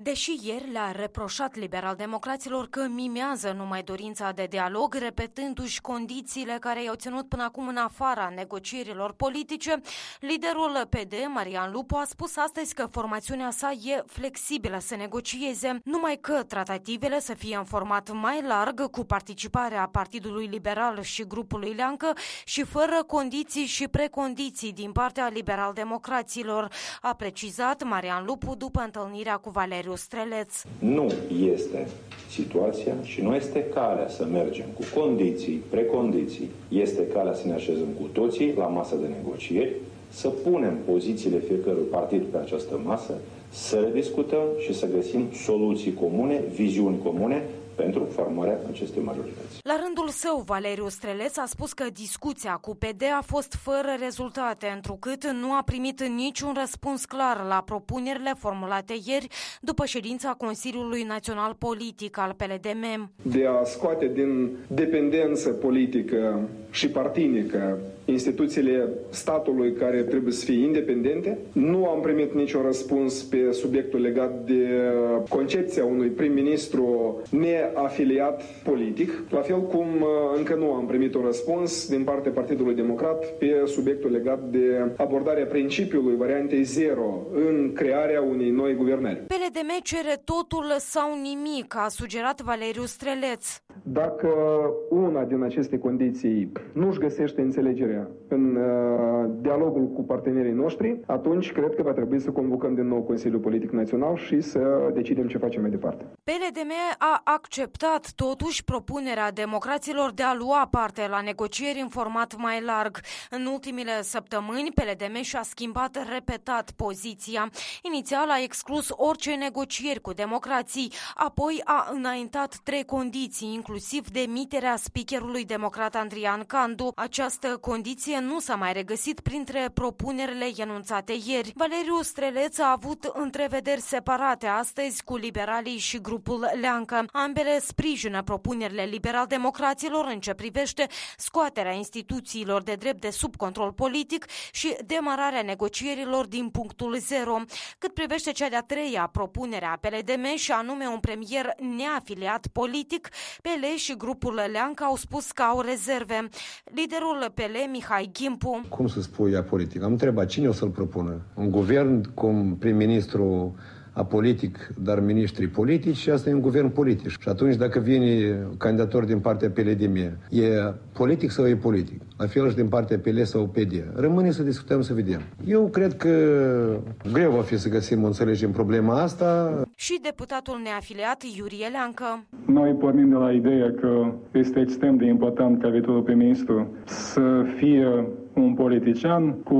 Deși ieri le-a reproșat liberal-democraților că mimează numai dorința de dialog, repetându-și condițiile care i-au ținut până acum în afara negocierilor politice, liderul PD, Marian Lupu, a spus astăzi că formațiunea sa e flexibilă să negocieze, numai că tratativele să fie în format mai larg, cu participarea Partidului Liberal și grupului Leancă și fără condiții și precondiții din partea liberal-democraților, a precizat Marian Lupu după întâlnirea cu Valeriu Streleț. Nu este situația și nu este calea să mergem cu condiții, precondiții. Este calea să ne așezăm cu toții la masă de negocieri, să punem pozițiile fiecărui partid pe această masă, să le discutăm și să găsim soluții comune, viziuni comune pentru formarea acestei majorități. La rândul său, Valeriu Streleț a spus că discuția cu PD a fost fără rezultate, întrucât nu a primit niciun răspuns clar la propunerile formulate ieri după ședința Consiliului Național Politic al PLDM. De a scoate din dependență politică și partinică instituțiile statului care trebuie să fie independente. Nu am primit niciun răspuns pe subiectul legat de concepția unui prim-ministru neafiliat politic, la fel cum încă nu am primit un răspuns din partea Partidului Democrat pe subiectul legat de abordarea principiului variantei zero în crearea unei noi guvernări. PLDM cere totul sau nimic, a sugerat Valeriu Streleț. Dacă una din aceste condiții nu își găsește înțelegerea în dialogul cu partenerii noștri, atunci cred că va trebui să convocăm din nou Consiliul Politic Național și să decidem ce facem mai departe. PLDM a acceptat totuși propunerea democraților de a lua parte la negocieri în format mai larg. În ultimile săptămâni, PLDM și-a schimbat repetat poziția. Inițial a exclus orice negocieri cu democrații, apoi a înaintat 3 condiții, inclusiv demiterea speakerului democrat Andrian Candu. Această condiție nu s-a mai regăsit printre propunerile enunțate ieri. Valeriu Streleț a avut întrevederi separate astăzi cu liberalii și grupul Leancă. Ambele sprijină propunerile liberal-democraților în ce privește scoaterea instituțiilor de drept de sub control politic și demararea negocierilor din punctul zero. Cât privește cea de-a 3-a propunere a PLDM, și anume un premier neafiliat politic, PL și grupul Leancă au spus că au rezerve. Liderul PL, Mihai Gimpu. Cum să spui apolitic? Am întrebat cine o să-l propună? Un guvern cu un prim-ministru apolitic, dar miniștri politici, și asta e un guvern politic. Și atunci, dacă vine candidator din partea PLDM, e politic sau e politic? La fel și din partea PL sau PD. Rămâne să discutăm, să vedem. Eu cred că greu va fi să găsim o înțelegere în problema asta. Și deputatul neafiliat Iurie Leancă. Noi pornim de la ideea că este extrem de important ca viitorul prim-ministru să fie un politician cu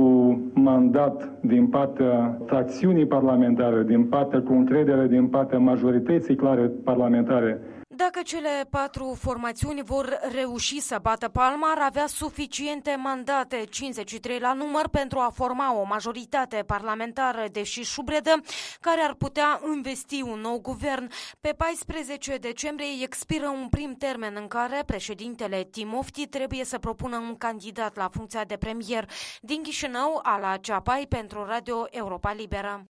mandat din partea fracțiunii parlamentare, din partea cu încredere, din partea majorității clare parlamentare. Dacă cele 4 formațiuni vor reuși să bată palma, ar avea suficiente mandate, 53 la număr, pentru a forma o majoritate parlamentară deși șubredă, care ar putea învesti un nou guvern. Pe 14 decembrie expiră un prim termen în care președintele Timofti trebuie să propună un candidat la funcția de premier. Din Chișinău, Ala Ceapai pentru Radio Europa Liberă.